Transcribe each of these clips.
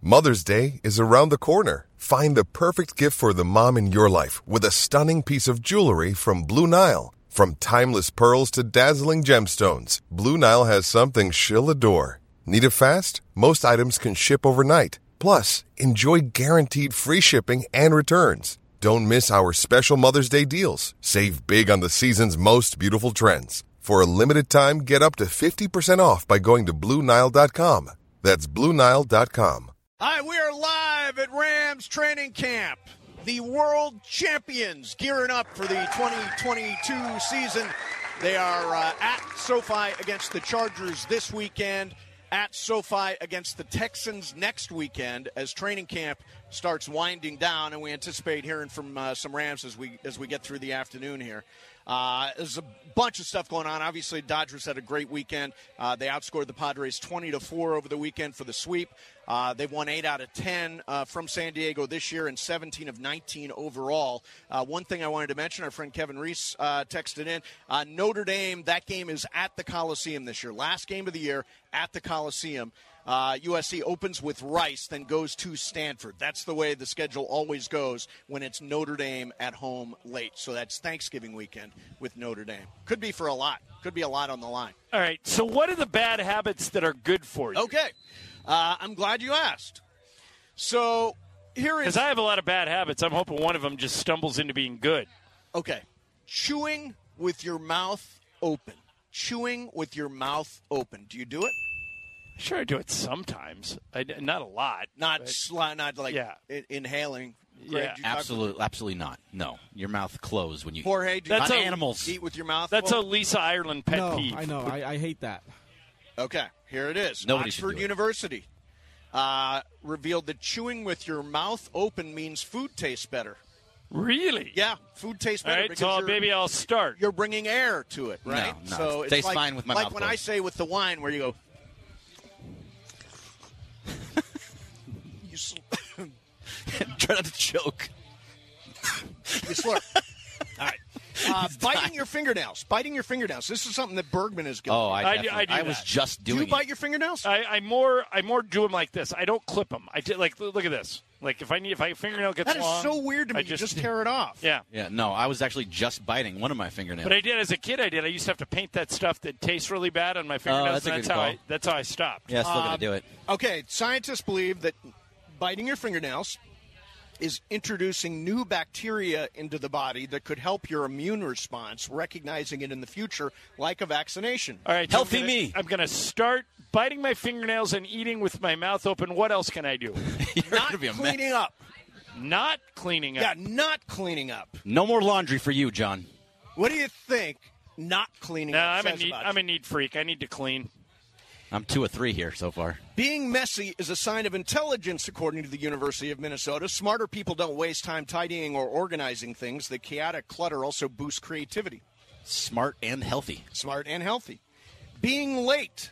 Mother's Day is around the corner. Find the perfect gift for the mom in your life with a stunning piece of jewelry from Blue Nile. From timeless pearls to dazzling gemstones, Blue Nile has something she'll adore. Need it fast? Most items can ship overnight. Plus, enjoy guaranteed free shipping and returns. Don't miss our special Mother's Day deals. Save big on the season's most beautiful trends. For a limited time, get up to 50% off by going to BlueNile.com. That's BlueNile.com. Hi, we are live at Rams training camp. The world champions gearing up for the 2022 season. They are at SoFi against the Chargers this weekend, at SoFi against the Texans next weekend as training camp starts winding down, and we anticipate hearing from some Rams as we get through the afternoon here. There's a bunch of stuff going on. Obviously, Dodgers had a great weekend. They outscored the Padres 20-4 over the weekend for the sweep. They've won 8 out of 10 from San Diego this year and 17 of 19 overall. One thing I wanted to mention, our friend Kevin Reese texted in, Notre Dame, that game is at the Coliseum this year. Last game of the year at the Coliseum. USC opens with Rice, then goes to Stanford. That's the way the schedule always goes when it's Notre Dame at home late. So that's Thanksgiving weekend with Notre Dame. Could be for a lot. Could be a lot on the line. All right, so what are the bad habits that are good for you? Okay. I'm glad you asked. So here is... Because I have a lot of bad habits. I'm hoping one of them just stumbles into being good. Okay. Chewing with your mouth open. Chewing with your mouth open. Do you do it? Sure, I do it sometimes. Not a lot. Not like inhaling. Greg, Yeah, absolutely not. No, your mouth closed when you. Jorge, do That's you animals eat with your mouth? That's open? a Lisa Ireland pet peeve. I know. I hate that. Okay, here it is. Nobody should do Oxford it. University revealed that chewing with your mouth open means food tastes better. Really? Yeah, food tastes All better. right, because so maybe I'll start. You're bringing air to it, right? No, so it tastes like, fine with my like mouth when closed. I say with the wine where you go. Try not to choke. You slurp. All right. Biting your fingernails. Biting your fingernails. This is something that Bergman is going. Oh, I do I was that. just Do doing you bite it. your fingernails? I more do them like this. I don't clip them. I did like look at this. Like if my fingernail gets That is long, so weird to me. I You just tear it off. Yeah. Yeah, no, I was actually just biting one of my fingernails. But I did as a kid. I used to have to paint that stuff that tastes really bad on my fingernails. that's a and good call. that's how I stopped. Yeah, still gonna do it. Okay, scientists believe that biting your fingernails is introducing new bacteria into the body that could help your immune response, recognizing it in the future like a vaccination. All right, Healthy me. I'm gonna start biting my fingernails and eating with my mouth open. What else can I do? You're Not gonna be a cleaning mess. up. Not cleaning up. Yeah, not cleaning up. No more laundry for you, John. What do you think not cleaning No, up I'm says about a you? neat freak. I need to clean. I'm 2 or 3 here so far. Being messy is a sign of intelligence, according to the University of Minnesota. Smarter people don't waste time tidying or organizing things. The chaotic clutter also boosts creativity. Smart and healthy. Smart and healthy. Being late.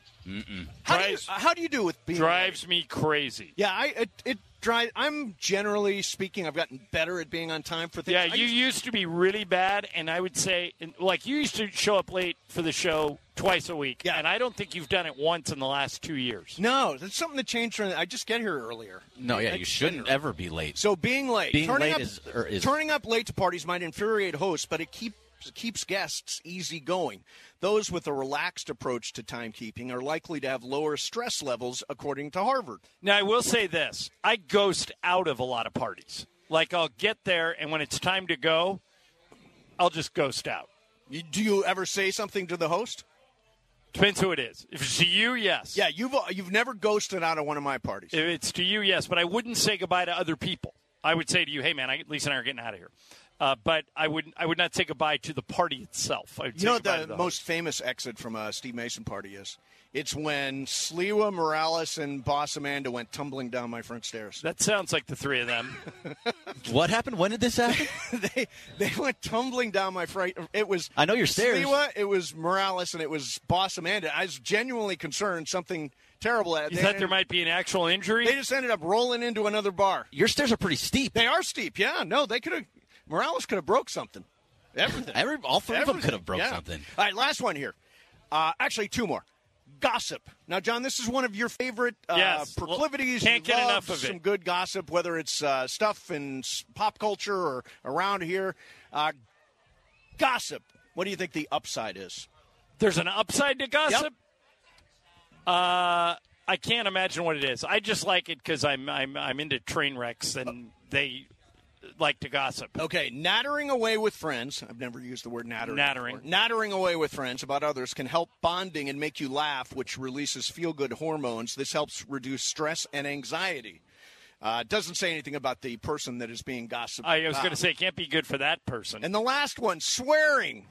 How do you do with being Drives late? me crazy. Yeah, it drives. I'm generally speaking, I've gotten better at being on time for things. Yeah, you used to be really bad, and I would say, like, you used to show up late for the show twice a week, Yeah. and I don't think you've done it once in the last 2 years. No, that's something that changed. I just get here earlier. No, yeah, you shouldn't ever be late. So being late. Being turning late up, is- turning up late to parties might infuriate hosts, but it keeps guests easygoing. Those with a relaxed approach to timekeeping are likely to have lower stress levels, according to Harvard. Now, I will say this. I ghost out of a lot of parties. Like, I'll get there, and when it's time to go, I'll just ghost out. Do you ever say something to the host? Depends who it is. If it's to you, yes. Yeah, you've never ghosted out of one of my parties. If it's to you, yes. But I wouldn't say goodbye to other people. I would say to you, hey, man, Lisa and I are getting out of here. But I would not say goodbye to the party itself. I would You know say what goodbye the to the most famous exit from a Steve Mason party is? It's when Sliwa, Morales, and Boss Amanda went tumbling down my front stairs. That sounds like the three of them. What happened? When did this happen? they went tumbling down my front. It was I know your stairs. Sliwa, it was Morales, and it was Boss Amanda. I was genuinely concerned something terrible. You thought there might be an actual injury? They just ended up rolling into another bar. Your stairs are pretty steep. They are steep. Yeah, no, they could have. Morales could have broke something. Everything. All 3 of them could have broke Yeah. something. All right, last one here. Actually, 2 more. Gossip. Now, John, this is one of your favorite Yes. proclivities. Can't You get love enough of it. some good gossip, whether it's stuff in pop culture or around here. Gossip. What do you think the upside is? There's an upside to gossip? I can't imagine what it is. I just like it because I'm into train wrecks, and they like to gossip. Okay, nattering away with friends. I've never used the word nattering. Nattering. before. Nattering away with friends about others can help bonding and make you laugh, which releases feel-good hormones. This helps reduce stress and anxiety. It doesn't say anything about the person that is being gossiped I was about. going to say it can't be good for that person. And the last one, swearing.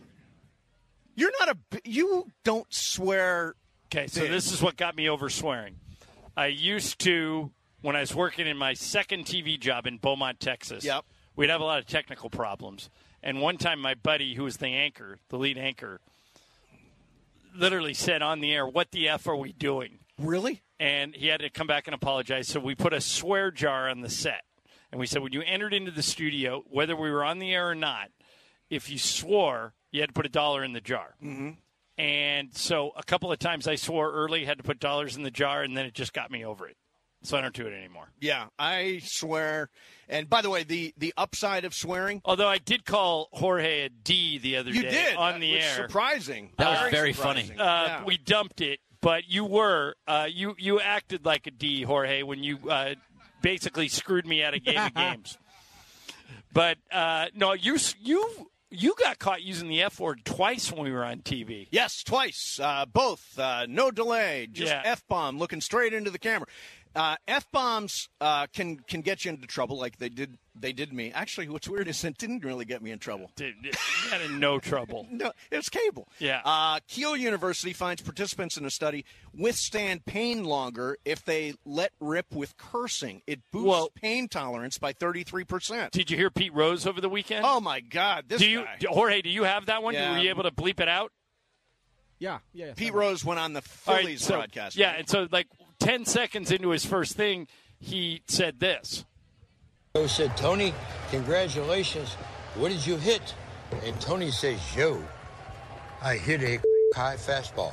You don't swear. Okay, so big. this is what got me over swearing. I used to, when I was working in my second TV job in Beaumont, Texas, Yep. we'd have a lot of technical problems. And one time my buddy, who was the lead anchor, literally said on the air, "What the F are we doing?" Really? And he had to come back and apologize. So we put a swear jar on the set. And we said, when you entered into the studio, whether we were on the air or not, if you swore, you had to put $1 in the jar. Mm-hmm. And so a couple of times I swore early, had to put dollars in the jar, and then it just got me over it. So I don't do it anymore. Yeah, I swear. And by the way, the upside of swearing. Although I did call Jorge a D the other You day did. on the Which is air. surprising. That was very surprising. funny. Yeah. We dumped it, but you were you acted like a D, Jorge, when you basically screwed me out of game of games. But no, you got caught using the F word twice when we were on TV. Yes, twice. Both. No delay. Just Yeah. F-bomb, looking straight into the camera. F-bombs can get you into trouble like they did me. Actually, what's weird is it didn't really get me in trouble. Dude, you got in no trouble. No, it's cable. Yeah. Keele University finds participants in a study withstand pain longer if they let rip with cursing. It boosts pain tolerance by 33%. Did you hear Pete Rose over the weekend? Oh, my God. This guy. Jorge, do you have that one? Yeah. Were you able to bleep it out? Yeah. Pete Rose went on the All right, Phillies so- broadcast. Yeah, and so like 10 seconds into his first thing, he said this. Joe said, "Tony, congratulations. What did you hit?" And Tony says, "Joe, I hit a high fastball."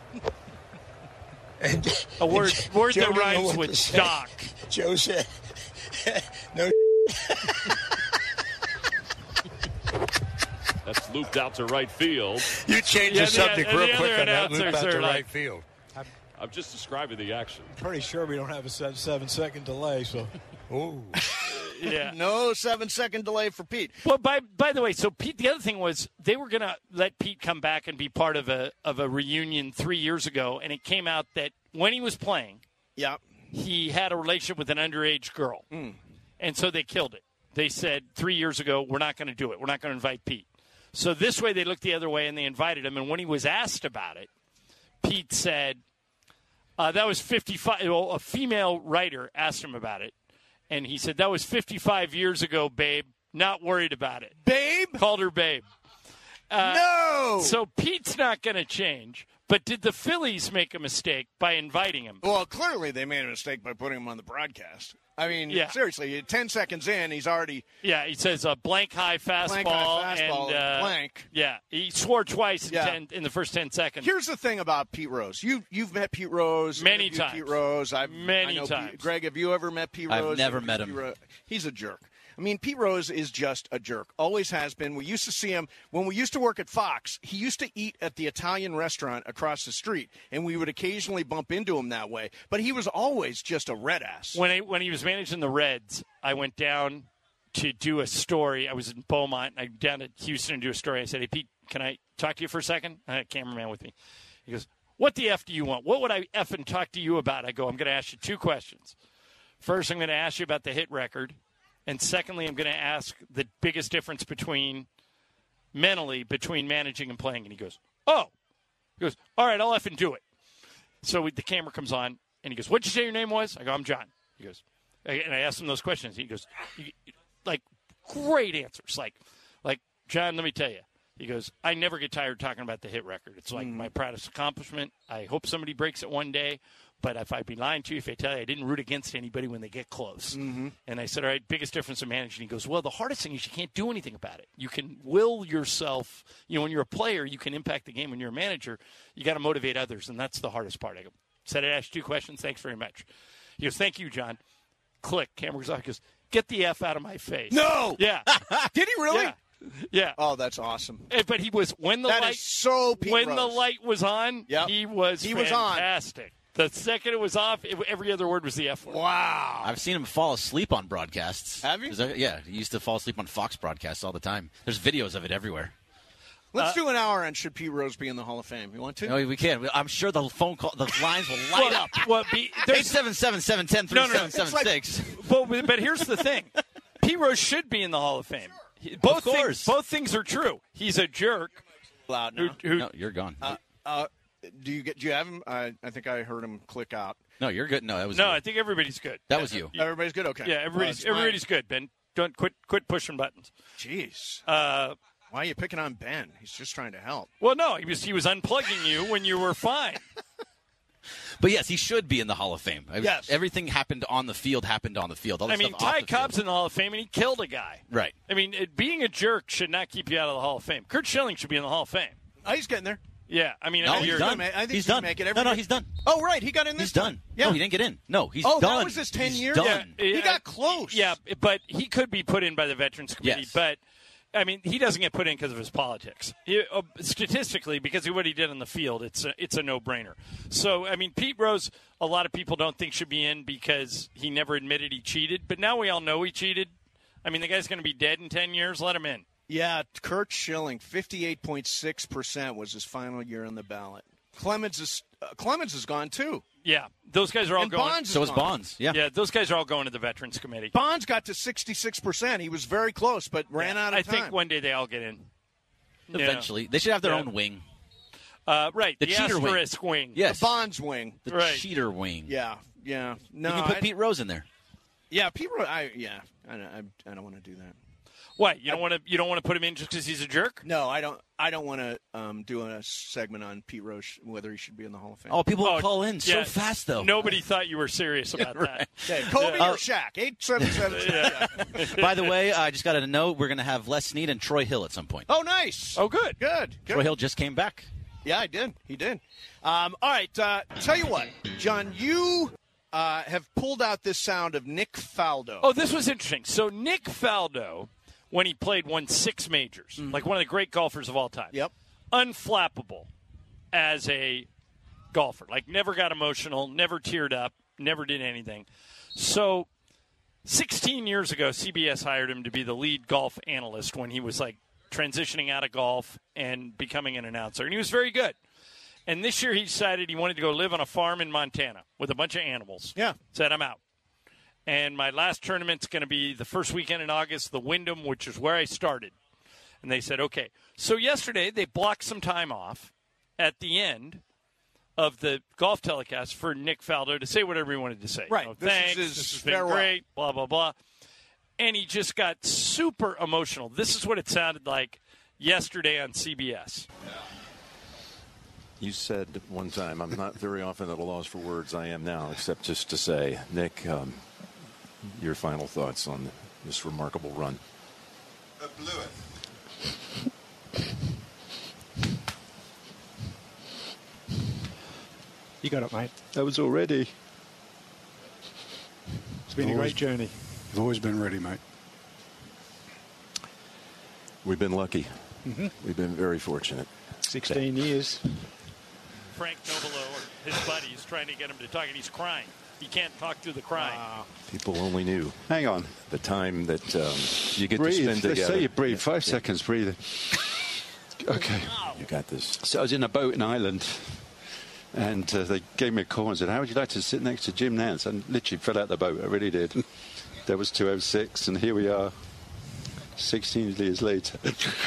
And A word Joe that didn't know rhymes what with to say. stock. Joe said, "No." That's looped out to right field. You change Yeah, the subject the real other quick on that announcers loop out are to like- right field. I'm just describing the action. Pretty sure we don't have a 7-second delay, so. Oh. Yeah. No 7-second delay for Pete. Well, by the way, so Pete, the other thing was they were going to let Pete come back and be part of a reunion 3 years ago, and it came out that when he was playing, Yeah. he had a relationship with an underage girl, and so they killed it. They said 3 years ago, we're not going to do it. We're not going to invite Pete. So this way, they looked the other way and they invited him. And when he was asked about it, Pete said that was 55. Well, a female writer asked him about it, and he said that was 55 years ago, babe. Not worried about it. Babe? Called her babe. No! So Pete's not going to change. But did the Phillies make a mistake by inviting him? Well, clearly they made a mistake by putting him on the broadcast. I mean, Yeah. seriously, 10 seconds in, he's already Yeah, he says a blank high fastball. Blank high fastball, and, blank. Yeah, he swore twice Yeah. in the first 10 seconds. Here's the thing about Pete Rose. You've met Pete Rose Many interviewed times. Pete Rose. Many I know times. Greg, have you ever met Pete Rose? I've never met him. Pete Rose? He's a jerk. I mean, Pete Rose is just a jerk. Always has been. We used to see him when we used to work at Fox. He used to eat at the Italian restaurant across the street, and we would occasionally bump into him that way. But he was always just a red ass. When he was managing the Reds, I went down to do a story. I was in Beaumont. I went down to Houston to do a story. I said, "Hey, Pete, can I talk to you for a second?" I had a cameraman with me. He goes, "What the F do you want? What would I effing talk to you about?" I go, "I'm going to ask you two questions. First, I'm going to ask you about the hit record. And secondly, I'm going to ask the biggest difference mentally between managing and playing." And he goes, "Oh." He goes, "All right, I'll effing do it." So the camera comes on, and he goes, "What'd you say your name was?" I go, "I'm John." He goes, and I asked him those questions. He goes, like, great answers. Like, "John, let me tell you." He goes, "I never get tired talking about the hit record. It's like my proudest accomplishment. I hope somebody breaks it one day. but if I'd be lying to you if I tell you I didn't root against anybody when they get close. Mm-hmm. And I said, all right, biggest difference in managing. He goes, well, the hardest thing is you can't do anything about it. You can will yourself. When you're a player, you can impact the game. When you're a manager, you got to motivate others, and that's the hardest part. I go, said I'd ask 2 questions. Thanks very much. He goes, thank you, John. Click. Camera goes off. He goes, get the F out of my face. No! Yeah. Did he really? Yeah. Oh, that's awesome. But he was, when the That light is so Pete when Rose. the light was on, Yep. he was fantastic. The second it was off, every other word was the F word. Wow. I've seen him fall asleep on broadcasts. Have you? Yeah, he used to fall asleep on Fox broadcasts all the time. There's videos of it everywhere. Let's do an hour on should Pete Rose be in the Hall of Fame. You want to? No, we can. I'm sure the phone call, the lines will light up. Well, 877-710-3776. But here's the thing. Pete Rose should be in the Hall of Fame. Both things are true. He's a jerk. Loud now. No, you're gone. Do you have him? I think I heard him click out. No, you're good. No, that was No, you. I think everybody's good. That was you. Everybody's good? Okay. Yeah, everybody's good, Ben. Don't quit pushing buttons. Jeez. Why are you picking on Ben? He's just trying to help. Well, no, he was unplugging you when you were fine. But yes, he should be in the Hall of Fame. Yes. Everything happened on the field. All the I mean, stuff off Ty the Cobb's field. in the Hall of Fame, and he killed a guy. Right. I mean, being a jerk should not keep you out of the Hall of Fame. Kurt Schilling should be in the Hall of Fame. Oh, he's getting there. Yeah, I mean, No, you're he's done. I think he's he's gonna done. make it every No, year. he's done. Oh, right. He got in this He's done. Yeah. No, he didn't get in. No, he's Oh, done. that was his 10 He's years? done. He got close. Yeah, but he could be put in by the Veterans Committee. Yes. But, I mean, he doesn't get put in because of his politics. Statistically, because of what he did on the field, it's a no-brainer. So, I mean, Pete Rose, a lot of people don't think should be in because he never admitted he cheated. But now we all know he cheated. I mean, the guy's going to be dead in 10 years. Let him in. Yeah, Kurt Schilling, 58.6% was his final year on the ballot. Clemens is gone, too. Yeah, those guys are all And going. Bonds So is gone. Bonds. Yeah. Yeah, those guys are all going to the Veterans Committee. Bonds got to 66%. He was very close, but ran out of I time. think one day they all get in. Eventually. They should have their Yeah. own wing. Right, The the cheater wing. asterisk wing. Yes. The Bonds wing. The Right. cheater wing. Yeah. No, You can put Pete Rose in there. Yeah, Pete Rose. I don't want to do that. What? You don't want to put him in just because he's a jerk? No, I don't want to do a segment on Pete Rose whether he should be in the Hall of Fame. Oh, people will call in so yeah. fast, though. Nobody thought you were serious about that. Okay, Kobe or Shaq? 877. By the way, I just got a note. We're going to have Les Snead and Troy Hill at some point. Oh, nice. Oh, good. Good. Troy Hill just came back. Yeah, I did. He did. All right. Tell you what, John, you have pulled out this sound of Nick Faldo. Oh, this was interesting. So Nick Faldo, when he played, won 6 majors. Like one of the great golfers of all time. Yep. Unflappable as a golfer. Like never got emotional, never teared up, never did anything. So 16 years ago, CBS hired him to be the lead golf analyst when he was like transitioning out of golf and becoming an announcer. And he was very good. And this year he decided he wanted to go live on a farm in Montana with a bunch of animals. Yeah. Said, I'm out. And my last tournament's going to be the first weekend in August, the Wyndham, which is where I started. And they said, okay. So yesterday they blocked some time off at the end of the golf telecast for Nick Faldo to say whatever he wanted to say. Right. You know, This is thanks. his This has been farewell. great. Blah, blah, blah. And he just got super emotional. This is what it sounded like yesterday on CBS. You said one time, I'm not very often at a loss for words. I am now, except just to say, Nick, your final thoughts on this remarkable run. I blew it. You got it, mate. That was already. It's been a great journey. You've always been ready, mate. We've been lucky. We've been very fortunate. 16 years. Frank Nobilo, or his buddy, is trying to get him to talk, and he's crying. He can't talk through the crying. People only knew Hang on. the time that you get Breathe. to spend Let's together. say you breathe. 5 seconds breathing. Okay. You got this. So I was in a boat in Ireland, and they gave me a call and said, how would you like to sit next to Jim Nance? And literally fell out the boat. I really did. That was 2:06, and here we are 16 years later.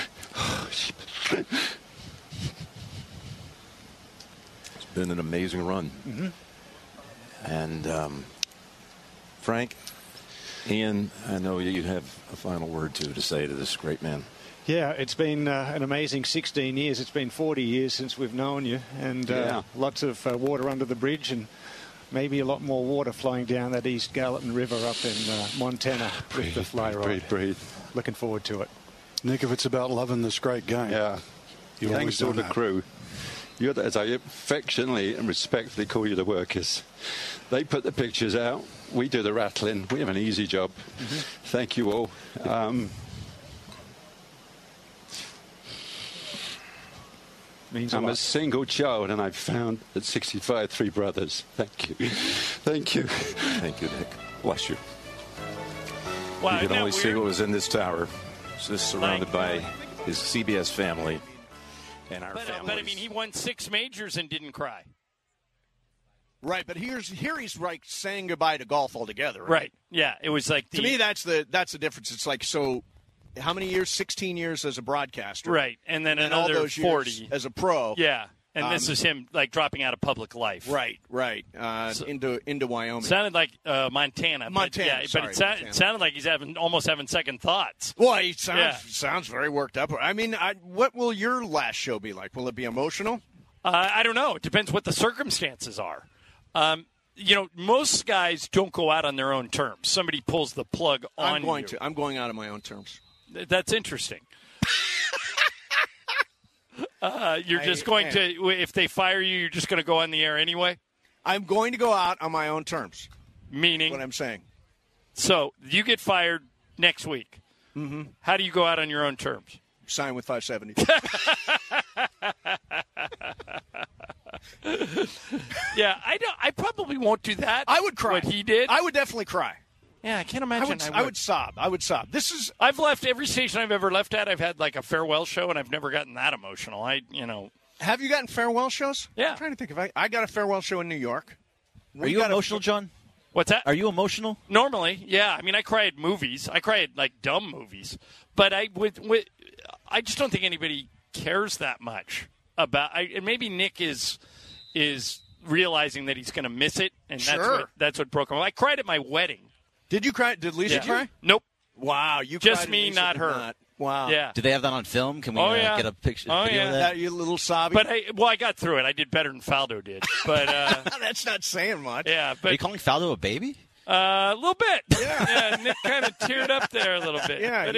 It's been an amazing run. And Frank, Ian, I know you have a final word to say to this great man. Yeah, it's been an amazing 16 years. It's been 40 years since we've known you, and Yeah. lots of water under the bridge and maybe a lot more water flowing down that East Gallatin River up in Montana with the fly rod. Breathe. Looking forward to it. Nick, if it's about loving this great game. Yeah. You've Thanks always to done the that. crew. You're, as I affectionately and respectfully call you, the workers. They put the pictures out. We do the rattling. We have an easy job. Thank you all. Means I'm a a lot. single child, and I found at 65 3 brothers. Thank you. Thank you. Thank you, Nick. Bless you. Wow, You isn't can that only see weird? what was in this tower. Just surrounded by his CBS family and our But families. I mean, he won 6 majors and didn't cry. Right, but here he's like saying goodbye to golf altogether. Right. Yeah. It was like To me, that's the difference. It's like, so how many years? 16 years as a broadcaster. Right. And then all another those 40 years as a pro. Yeah. And this is him like dropping out of public life. Right. Into Wyoming. Sounded like Montana. Montana, It sounded like he's almost having second thoughts. Well, he sounds very worked up. I mean, what will your last show be like? Will it be emotional? I don't know. It depends what the circumstances are. Most guys don't go out on their own terms. Somebody pulls the plug on you. I'm going out on my own terms. That's interesting. You're just going to, if they fire you, you're just going to go on the air anyway? I'm going to go out on my own terms. Meaning? What I'm saying. So you get fired next week. Mm-hmm. How do you go out on your own terms? Sign with 570. Yeah, I probably won't do that. I would cry. What he did? I would definitely cry. Yeah, I can't imagine. I would sob. I've left every station I've ever left at. I've had like a farewell show, and I've never gotten that emotional. Have you gotten farewell shows? Yeah. I'm trying to think if I got a farewell show in New York. Are you emotional, John? What's that? Are you emotional? Normally, yeah. I mean, I cry at movies. I cry at like dumb movies, but I just don't think anybody cares that much about. And maybe Nick is realizing that he's going to miss it, and that's what broke him. I cried at my wedding. Did you cry? Did Lisa cry? Nope. Wow, you just cried me, Lisa not did her. Not. Wow. Yeah. Do they have that on film? Can we get a picture? Video of that? You little sobby. But I got through it. I did better than Faldo did. But that's not saying much. Yeah. But are you calling Faldo a baby? A little bit. Yeah. Nick kind of teared up there a little bit. Yeah.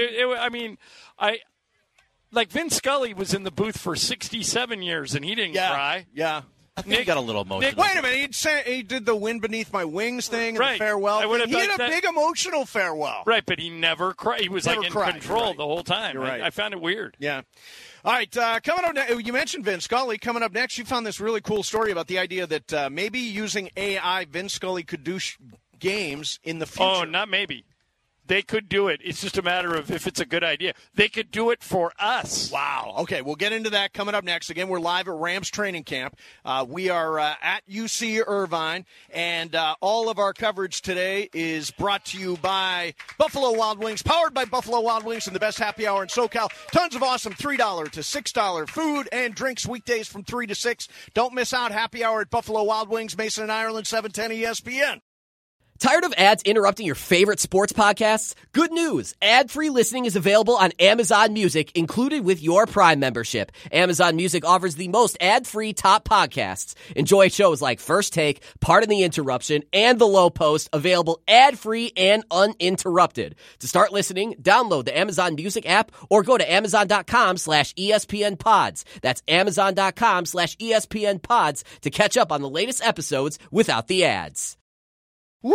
But like Vin Scully was in the booth for 67 years and he didn't cry. Yeah. I think he got a little emotional. Wait a minute. He did the Wind Beneath My Wings thing and the farewell thing. He had a big emotional farewell. Right, but he never cried. He was Never like in cried. control the whole time. You're right. I found it weird. Yeah. All right, coming up next, you mentioned Vin Scully. Coming up next, you found this really cool story about the idea that maybe using AI, Vin Scully could do games in the future. Oh, not maybe. They could do it. It's just a matter of if it's a good idea. They could do it for us. Wow. Okay, we'll get into that coming up next. Again, we're live at Rams training camp. We are at UC Irvine, and all of our coverage today is brought to you by Buffalo Wild Wings, powered by Buffalo Wild Wings and the best happy hour in SoCal. Tons of awesome $3 to $6 food and drinks weekdays from 3 to 6. Don't miss out. Happy hour at Buffalo Wild Wings, Mason and Ireland, 710 ESPN. Tired of ads interrupting your favorite sports podcasts? Good news! Ad-free listening is available on Amazon Music, included with your Prime membership. Amazon Music offers the most ad-free top podcasts. Enjoy shows like First Take, Pardon the Interruption, and The Low Post, available ad-free and uninterrupted. To start listening, download the Amazon Music app or go to Amazon.com/ESPN Pods. That's Amazon.com/ESPN Pods to catch up on the latest episodes without the ads. Woo!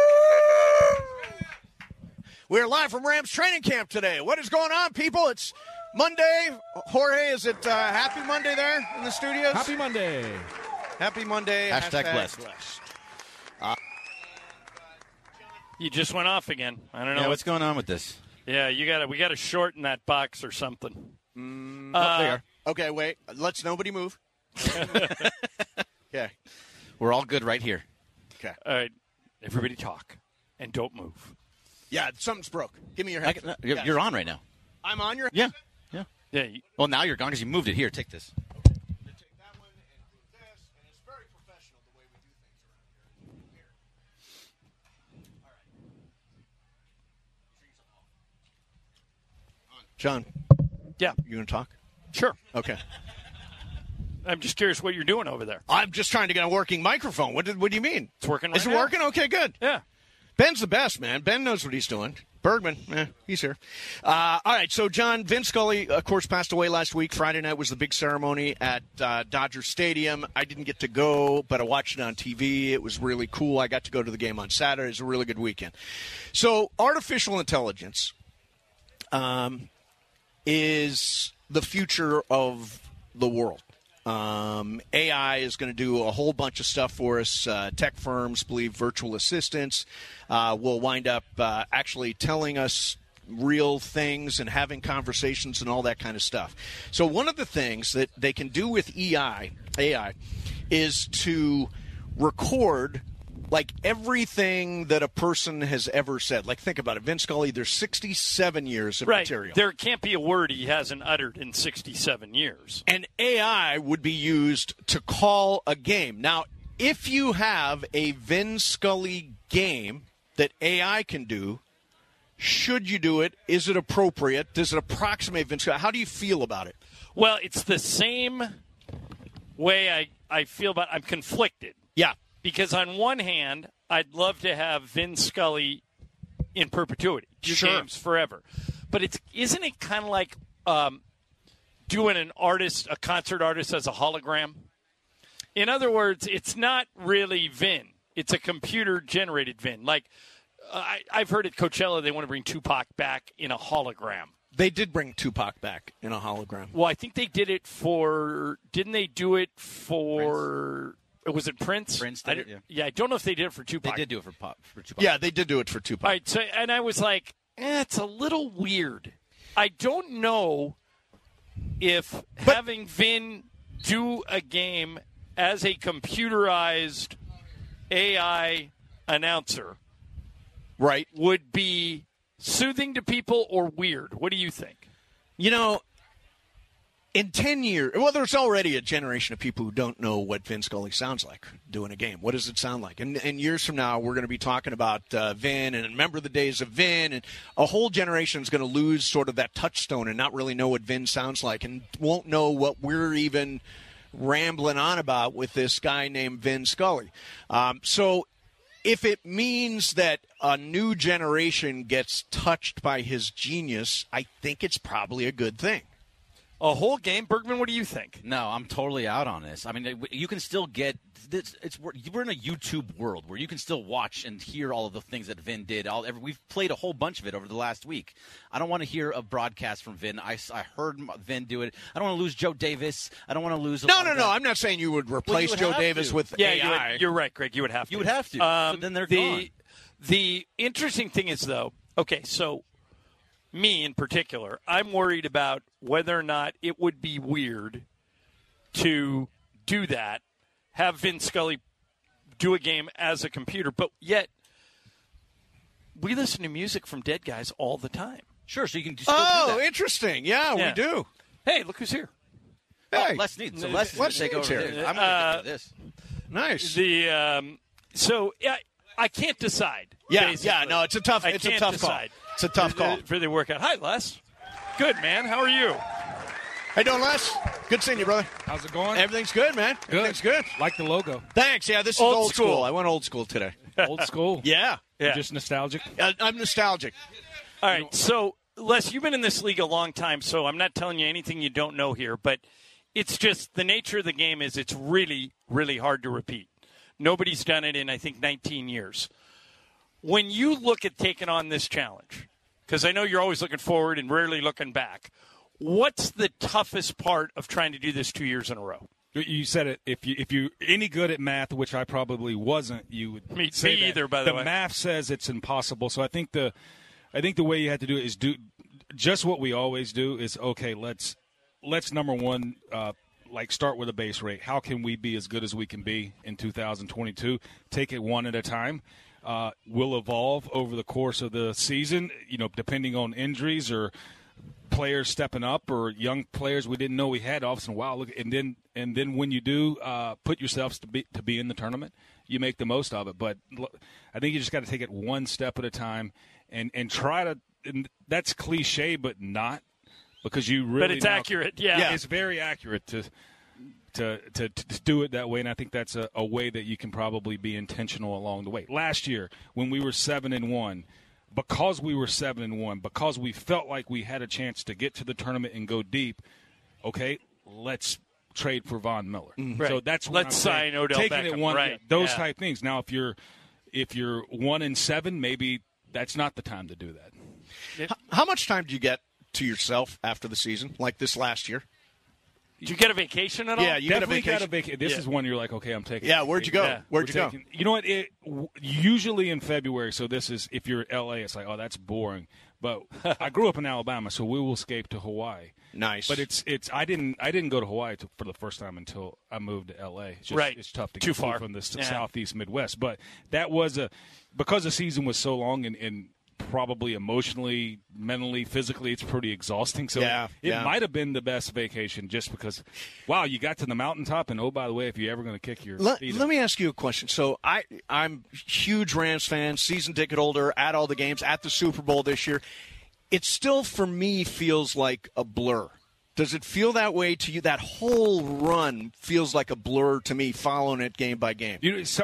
We're live from Rams training camp today. What is going on, people? It's Monday. Jorge, is it Happy Monday there in the studios? Happy Monday. Happy Monday. Hashtag blessed. You just went off again. I don't know. Yeah, what's going on with this? Yeah, we got to shorten that box or something. There you are. Okay, wait. Let's nobody move. Okay. We're all good right here. Okay. All right. Everybody talk and don't move. Yeah, something's broke. Give me your headset. You're on right now. I'm on your Yeah. headset? Yeah. Yeah. Well, now you're gone because you moved it. Here, take this. I'm going to take that one and do this, and it's very professional the way we do things around here. All right. John. Yeah. You going to talk? Sure. Okay. I'm just curious what you're doing over there. I'm just trying to get a working microphone. What do you mean? It's working right Is it now. working? Okay, good. Yeah. Ben's the best, man. Ben knows what he's doing. Bergman, he's here. All right, so, John, Vin Scully, of course, passed away last week. Friday night was the big ceremony at Dodger Stadium. I didn't get to go, but I watched it on TV. It was really cool. I got to go to the game on Saturday. It was a really good weekend. So, artificial intelligence is the future of the world. AI is going to do a whole bunch of stuff for us. Tech firms believe virtual assistants will wind up actually telling us real things and having conversations and all that kind of stuff. So one of the things that they can do with AI is to record like everything that a person has ever said. Like, think about it. Vince Scully, there's 67 years of material. There can't be a word he hasn't uttered in 67 years. And AI would be used to call a game. Now, if you have a Vin Scully game that AI can do, should you do it? Is it appropriate? Does it approximate Vin Scully? How do you feel about it? Well, it's the same way I feel about it. I'm conflicted. Yeah. Because on one hand, I'd love to have Vin Scully in perpetuity, do games forever. But isn't it kind of like doing a concert artist as a hologram? In other words, it's not really Vin. It's a computer-generated Vin. Like, I've heard at Coachella they want to bring Tupac back in a hologram. They did bring Tupac back in a hologram. Well, I think they did it for – didn't they do it for – was it Prince? Prince did it, yeah. Yeah, I don't know if they did it for Tupac. They did do it for Tupac. Yeah, they did do it for Tupac. All right, so, and I was like, it's a little weird. I don't know if having Vin do a game as a computerized AI announcer would be soothing to people or weird. What do you think? You know, in 10 years, well, there's already a generation of people who don't know what Vin Scully sounds like doing a game. What does it sound like? And years from now, we're going to be talking about Vin and remember the days of Vin, and a whole generation is going to lose sort of that touchstone and not really know what Vin sounds like and won't know what we're even rambling on about with this guy named Vin Scully. So if it means that a new generation gets touched by his genius, I think it's probably a good thing. A whole game? Bergman, what do you think? No, I'm totally out on this. I mean, you can still get this. We're in a YouTube world where you can still watch and hear all of the things that Vin did. We've played a whole bunch of it over the last week. I don't want to hear a broadcast from Vin. I heard Vin do it. I don't want to lose Joe Davis. I don't want to lose. No. I'm not saying you would replace Joe Davis with AI. You're right, Greg. You would have to. You would have to. So then they're gone. The interesting thing is, though, okay, so me in particular, I'm worried about whether or not it would be weird to do that, have Vin Scully do a game as a computer, but yet we listen to music from dead guys all the time. Sure, so you can still do that. Interesting. Yeah, we do. Hey, look who's here. Hey. Oh, Les Snead. So Les Snead take over here. I'm going to get to this. Nice. So I can't decide. Yeah, no, it's a tough call. It's a tough call. For the workout. Hi, Les. Good, man. How are you? How you doing, Les? Good seeing you, brother. How's it going? Everything's good, man. Good. Everything's good. Like the logo. Thanks. Yeah, this is old school. I went old school today. Old school? Yeah. You're just nostalgic? I'm nostalgic. All right. So, Les, you've been in this league a long time, so I'm not telling you anything you don't know here, but it's just the nature of the game is it's really, really hard to repeat. Nobody's done it in, I think, 19 years. When you look at taking on this challenge, because I know you're always looking forward and rarely looking back, what's the toughest part of trying to do this 2 years in a row? You said it. If you any good at math, which I probably wasn't, you would say that. Either. By the way, the math says it's impossible. So I think the way you have to do it is do just what we always do. Is okay. Let's number one, start with a base rate. How can we be as good as we can be in 2022? Take it one at a time. Will evolve over the course of the season. Depending on injuries or players stepping up or young players we didn't know we had. All of a sudden, wow! Look, and then when you do put yourselves to be in the tournament, you make the most of it. But I think you just got to take it one step at a time and try to. And that's cliche, but not because you really. But it's accurate. Yeah, it's very accurate to to do it that way, and I think that's a way that you can probably be intentional along the way. Last year, when we were 7-1, because we were 7-1, because we felt like we had a chance to get to the tournament and go deep, okay, let's trade for Von Miller. Right. So that's what let's I'm sign saying. Odell Taking Beckham. it one, right. those type things. Now, if you're 1-7, maybe that's not the time to do that. How much time do you get to yourself after the season, like this last year? Did you get a vacation at all? Yeah, you Definitely got a vacation. This is one you're like, okay, I'm taking. Yeah, where'd you go? Yeah. Where'd you go? You know what? Usually in February, so this is, if you're LA, it's like, oh, that's boring. But I grew up in Alabama, so we will escape to Hawaii. Nice. But it's I didn't go to Hawaii for the first time until I moved to LA. It's just, right. It's tough to Too get far from the southeast Midwest. But that was because the season was so long and probably emotionally, mentally, physically, it's pretty exhausting. So it might have been the best vacation just because, wow, you got to the mountaintop, and oh, by the way, if you're ever going to kick your feet let me ask you a question. So I'm huge Rams fan, season ticket holder, at all the games, at the Super Bowl this year. It still, for me, feels like a blur. Does it feel that way to you? That whole run feels like a blur to me, following it game by game.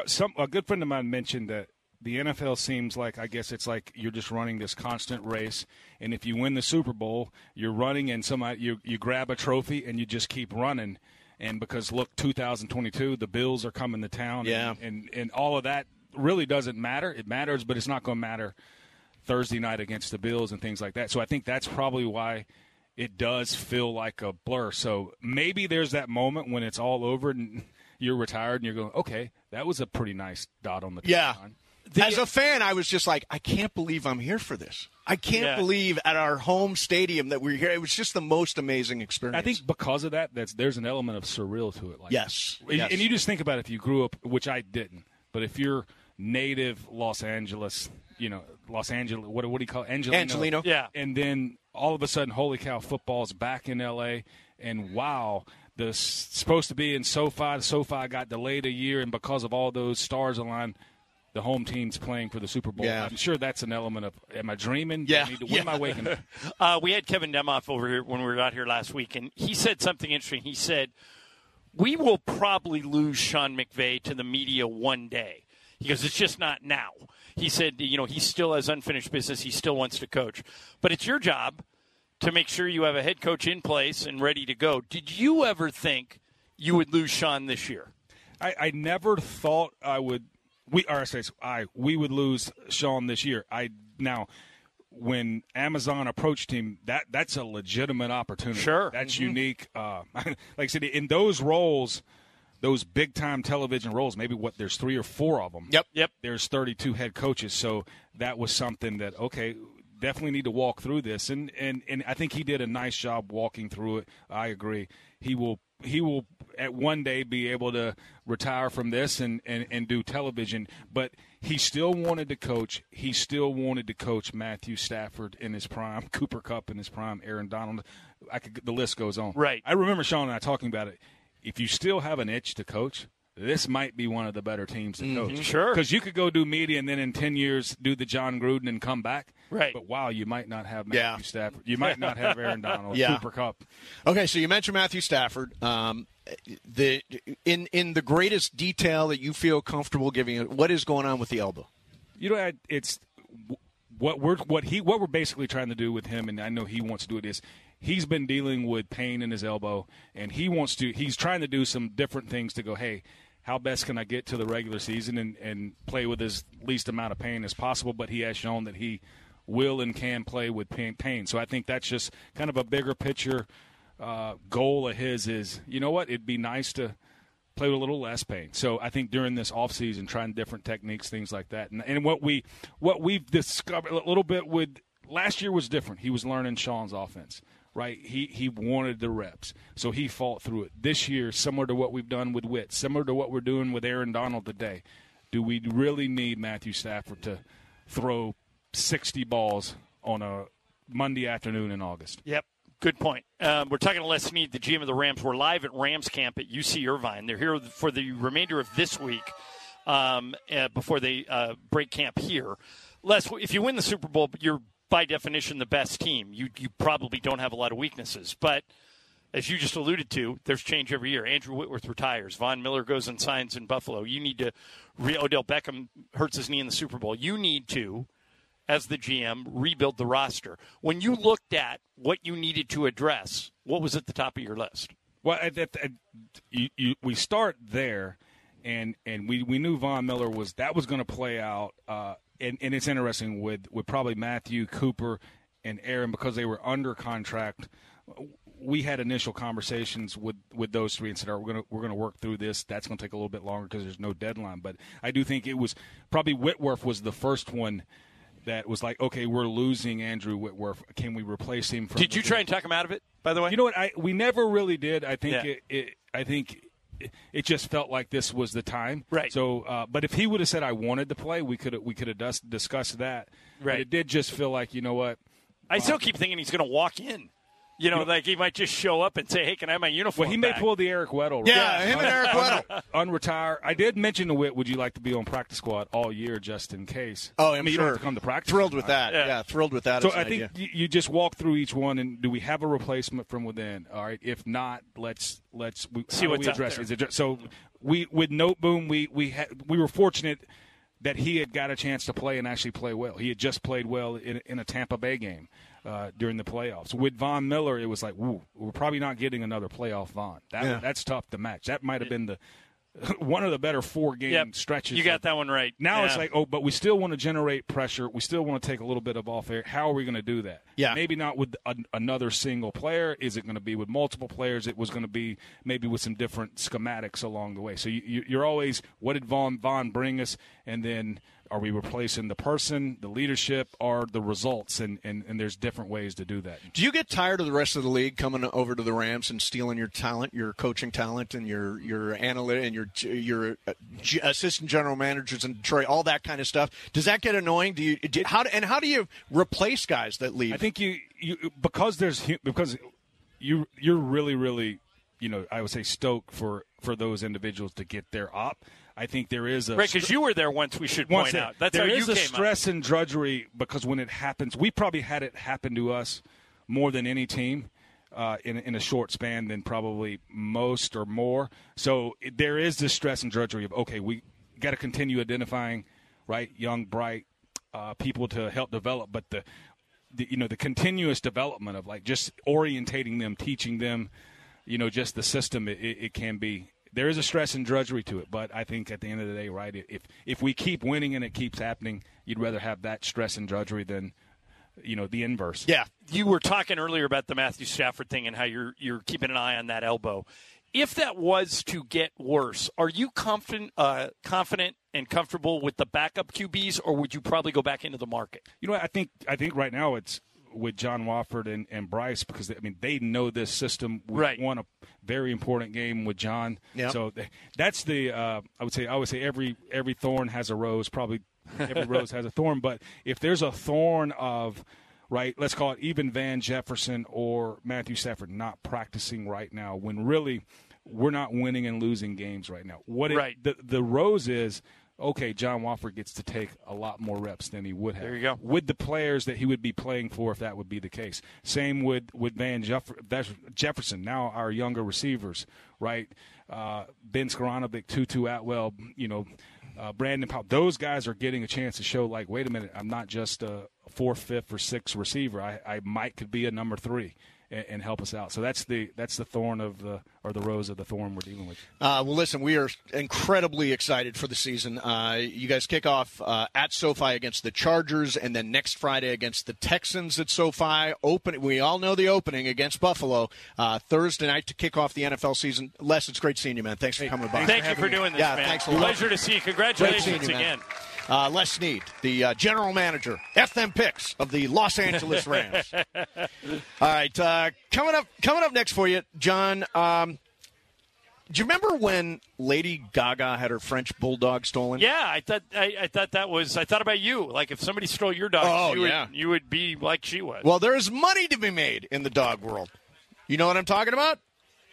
A good friend of mine mentioned that the NFL seems like, I guess it's like you're just running this constant race, and if you win the Super Bowl, you're running and you grab a trophy and you just keep running. And because, look, 2022, the Bills are coming to town, and all of that really doesn't matter. It matters, but it's not going to matter Thursday night against the Bills and things like that. So I think that's probably why it does feel like a blur. So maybe there's that moment when it's all over and you're retired and you're going, okay, that was a pretty nice dot on the timeline. As a fan, I was just like, I can't believe I'm here for this. I can't believe at our home stadium that we're here. It was just the most amazing experience. I think because of that, there's an element of surreal to it. Like, yes. And you just think about it, if you grew up, which I didn't, but if you're native Los Angeles, what do you call it? Angelino. Yeah. And then all of a sudden, holy cow, football's back in L.A., and wow, supposed to be in SoFi. SoFi got delayed a year, and because of all those stars aligned, the home team's playing for the Super Bowl. Yeah. I'm sure that's an element of, am I dreaming? Yeah. When am I waking up? We had Kevin Demoff over here when we were out here last week, and he said something interesting. He said, we will probably lose Sean McVay to the media one day. He goes, it's just not now. He said, he still has unfinished business. He still wants to coach. But it's your job to make sure you have a head coach in place and ready to go. Did you ever think you would lose Sean this year? I never thought I would. We would lose Sean this year. Now, when Amazon approached him, that's a legitimate opportunity. Sure. That's unique. Like I said, in those roles, those big-time television roles, maybe there's 3 or 4 of them. Yep. There's 32 head coaches, so that was something that, okay, definitely need to walk through this. And I think he did a nice job walking through it. I agree. He will at one day be able to retire from this and do television, but he still wanted to coach. He still wanted to coach Matthew Stafford in his prime, Cooper Kupp in his prime, Aaron Donald. The list goes on. Right. I remember Sean and I talking about it. If you still have an itch to coach, this might be one of the better teams to coach. Sure. Because you could go do media and then in 10 years do the John Gruden and come back. Right. But, wow, you might not have Matthew Stafford. You might not have Aaron Donald, Cooper Kupp. Okay, so you mentioned Matthew Stafford. In the greatest detail that you feel comfortable giving, what is going on with the elbow? It's what we're basically trying to do with him, and I know he wants to do it, is he's been dealing with pain in his elbow, and he's trying to do some different things to go, hey, how best can I get to the regular season and play with as least amount of pain as possible? But he has shown that he will and can play with pain. So I think that's just kind of a bigger picture goal of his is, you know what, it'd be nice to play with a little less pain. So I think during this offseason, trying different techniques, things like that. And what we've discovered a little bit with last year was different. He was learning Sean's offense. Right, he wanted the reps, so he fought through it. This year, similar to what we've done with Witt, similar to what we're doing with Aaron Donald today, do we really need Matthew Stafford to throw 60 balls on a Monday afternoon in August? Yep, good point. We're talking to Les Snead, the GM of the Rams. We're live at Rams camp at UC Irvine. They're here for the remainder of this week before they break camp here. Les, if you win the Super Bowl, you're by definition the best team. You probably don't have a lot of weaknesses, but as you just alluded to, there's change every year. Andrew Whitworth retires. Von Miller goes and signs in Buffalo. You need to Odell Beckham hurts his knee in the Super Bowl. You need to, as the GM, rebuild the roster. When you looked at what you needed to address, what was at the top of your list? Well, we start there, and we knew Von Miller was going to play out. And it's interesting with probably Matthew, Cooper, and Aaron, because they were under contract. We had initial conversations with those three and said, we're going to work through this. That's going to take a little bit longer because there's no deadline. But I do think it was probably Whitworth was the first one that was like, okay, we're losing Andrew Whitworth. Can we replace him? Did you try and talk him out of it, by the way? You know what? We never really did. I think it just felt like this was the time. Right. So, but if he would have said I wanted to play, we could have discussed that. Right. But it did just feel like, you know what? I still keep thinking he's going to walk in. Like he might just show up and say, hey, can I have my uniform Well, he back? may pull the Eric Weddle. Yeah, him and Eric Weddle. Unretire. I did mention to Whit, would you like to be on practice squad all year just in case? Oh, I'm you sure. don't have to come to practice. Thrilled with that. Yeah, thrilled with that. So I think you just walk through each one, and do we have a replacement from within? All right. If not, let's see what's out there. Is it so with Noteboom, we were fortunate that he had got a chance to play and actually play well. He had just played well in a Tampa Bay game during the playoffs. With Von Miller, it was like, woo, we're probably not getting another playoff Von. That's tough to match. That might have been one of the better 4-game stretches. You got that one right. Now it's like, but we still want to generate pressure. We still want to take a little bit of off air. How are we going to do that? Yeah. Maybe not with another single player. Is it going to be with multiple players? It was going to be maybe with some different schematics along the way. So you're always, what did Von bring us? And then are we replacing the person, the leadership, or the results? And there's different ways to do that. Do you get tired of the rest of the league coming over to the Rams and stealing your talent, your coaching talent, and your analytic and your assistant general managers in Detroit, all that kind of stuff? Does that get annoying? How do you replace guys that leave? I think because you're really, really, I would say stoked for those individuals to get their op. I think there is right, because you were there once. We should point out that's how you came out. There is a stress up. And drudgery because when it happens, we probably had it happen to us more than any team in a short span than probably most or more. So there is this stress and drudgery of we got to continue identifying young, bright people to help develop, but the continuous development of just orientating them, teaching them, just the system. It can be. There is a stress and drudgery to it, but I think at the end of the day, if we keep winning and it keeps happening, you'd rather have that stress and drudgery than, the inverse. Yeah. You were talking earlier about the Matthew Stafford thing and how you're keeping an eye on that elbow. If that was to get worse, are you confident and comfortable with the backup QBs, or would you probably go back into the market? I think right now it's with John Wofford and Bryce because they know this system. We won a very important game with John. Yep. So that's the I would say every thorn has a rose. Probably every rose has a thorn. But if there's a thorn of let's call it even Van Jefferson or Matthew Stafford not practicing right now, when really we're not winning and losing games right now. The rose is. Okay, John Wofford gets to take a lot more reps than he would have. There you go. With the players that he would be playing for if that would be the case. Same with Van Jefferson, now our younger receivers, right? Ben Skoranovich, Tutu Atwell, Brandon Powell. Those guys are getting a chance to show, wait a minute, I'm not just a 4th, 5th, or 6th receiver. I could be a number 3. And help us out. So that's the thorn of the rose of the thorn we're dealing with. Well, listen, we are incredibly excited for the season. You guys kick off at SoFi against the Chargers, and then next Friday against the Texans at SoFi. We all know the opening against Buffalo Thursday night to kick off the NFL season. Les, it's great seeing you, man. Thanks for coming by. Thank you for doing this, man. Thanks a lot. Pleasure to see you. Congratulations again. Man. Les Snead, the general manager, FM Picks of the Los Angeles Rams. All right, coming up next for you, John. Do you remember when Lady Gaga had her French bulldog stolen? Yeah, I thought about you. Like if somebody stole your dog, you would be like she was. Well, there is money to be made in the dog world. You know what I'm talking about?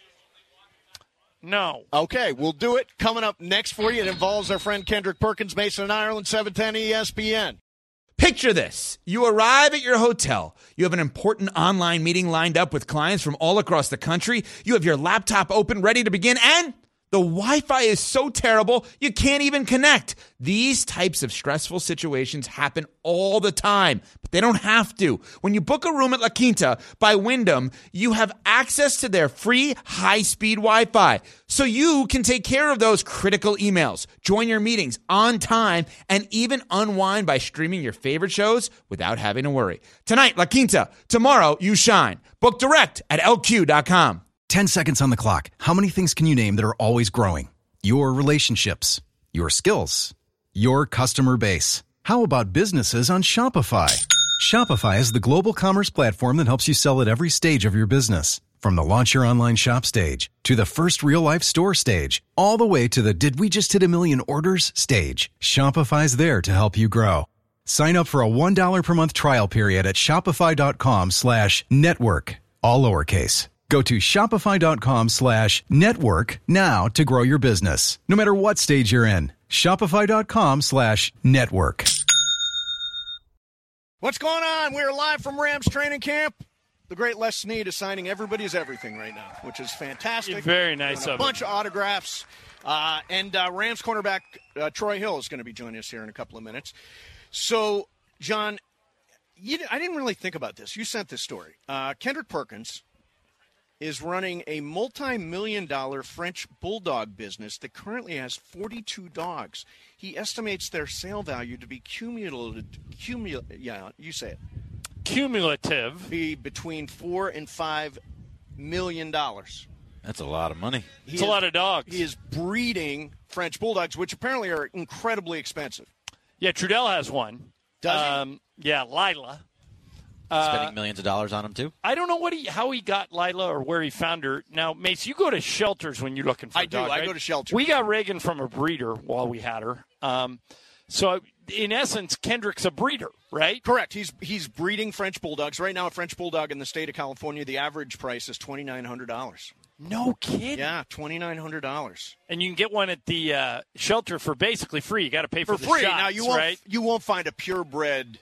No. Okay, we'll do it. Coming up next for you, it involves our friend Kendrick Perkins, Mason and Ireland, 710 ESPN. Picture this. You arrive at your hotel. You have an important online meeting lined up with clients from all across the country. You have your laptop open, ready to begin, and the Wi-Fi is so terrible, you can't even connect. These types of stressful situations happen all the time, but they don't have to. When you book a room at La Quinta by Wyndham, you have access to their free high-speed Wi-Fi, so you can take care of those critical emails, join your meetings on time, and even unwind by streaming your favorite shows without having to worry. Tonight, La Quinta. Tomorrow, you shine. Book direct at LQ.com. 10 seconds on the clock. How many things can you name that are always growing? Your relationships, your skills, your customer base. How about businesses on Shopify? Shopify is the global commerce platform that helps you sell at every stage of your business. From the launch your online shop stage, to the first real-life store stage, all the way to the did we just hit a million orders stage. Shopify's there to help you grow. Sign up for a $1 per month trial period at shopify.com/network, all lowercase. Go to shopify.com/network now to grow your business, no matter what stage you're in. Shopify.com/network. What's going on? We're live from Rams training camp. The great Les Snead is signing Everybody's Everything right now, which is fantastic. Very nice of him. A bunch of autographs. And Rams cornerback Troy Hill is going to be joining us here in a couple of minutes. So, John, I didn't really think about this. You sent this story. Kendrick Perkins is running a multi-million-dollar French bulldog business that currently has 42 dogs. He estimates their sale value to be cumulative. Be between $4 and $5 million. That's a lot of money. It's a lot of dogs. He is breeding French bulldogs, which apparently are incredibly expensive. Yeah, Trudell has one. Does he? Yeah, Lila. Spending millions of dollars on him, too? I don't know how he got Lila or where he found her. Now, Mace, you go to shelters when you're looking for a dog, right? I go to shelters. We got Reagan from a breeder while we had her. So, in essence, Kendrick's a breeder, right? Correct. He's breeding French bulldogs. Right now, a French bulldog in the state of California, the average price is $2,900. No kidding. Yeah, $2,900. And you can get one at the shelter for basically free. You got to pay for the free. shots, now, right? You won't find a purebred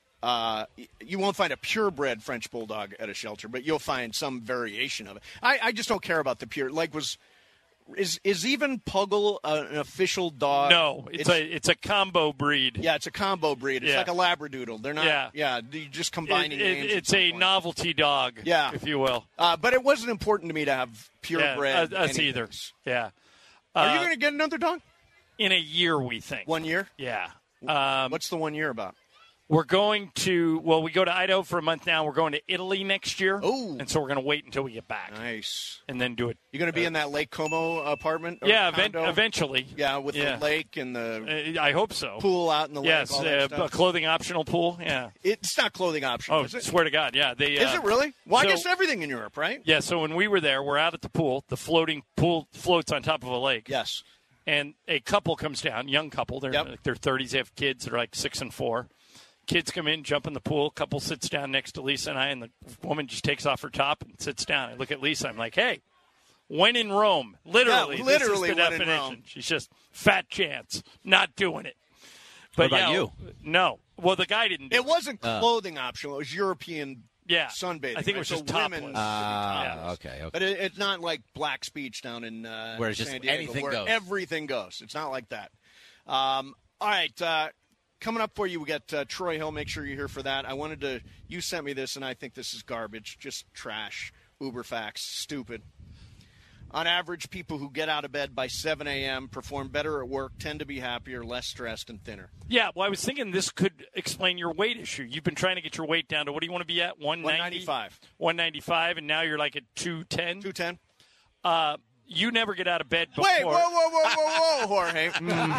French bulldog at a shelter, but you'll find some variation of it. I just don't care about the pure. Is even Puggle an official dog? No, it's a combo breed. Yeah, it's a combo breed. It's like a Labradoodle. They're not. Yeah, you just combining names. It's a novelty dog. Yeah, if you will. But it wasn't important to me to have purebred. Us either. Yeah. Are you going to get another dog? In a year, we think. 1 year? Yeah. What's the 1 year about? We're going to, we go to Idaho for a month now. We're going to Italy next year. Oh. And so we're going to wait until we get back. Nice. And then do it. You're going to be in that Lake Como apartment? Yeah, eventually. Yeah, with the lake and the I hope so. Pool out in the lake. Yes, a clothing optional pool. Yeah. It's not clothing optional, is it? Swear to God, yeah. Is it really? Well, I guess everything in Europe, right? Yeah, so when we were there, we're out at the pool. The floating pool floats on top of a lake. Yes. And a couple comes down, young couple. They're in their 30s. They have kids. They're like 6 and 4. Kids come in, jump in the pool. Couple sits down next to Lisa and I, and the woman just takes off her top and sits down. I look at Lisa. I'm like, hey, when in Rome. Literally. This is the when definition. in Rome. She's just fat chance. Not doing it. But what about you? No. Well, the guy didn't do it. It wasn't clothing optional. It was European sunbathing. I think it was just topless. Okay. But it's not like Black's Beach down in where just San Diego, anything where goes. Everything goes. It's not like that. All right. Coming up for you, we got Troy Hill. Make sure you're here for that. You sent me this, and I think this is garbage. Just trash. Uber facts. Stupid. On average, people who get out of bed by 7 a.m. perform better at work, tend to be happier, less stressed, and thinner. Yeah, well, I was thinking this could explain your weight issue. You've been trying to get your weight down to, what do you want to be at, 195. 195, and now you're like at 210? 210. You never get out of bed before. Wait, whoa, Jorge.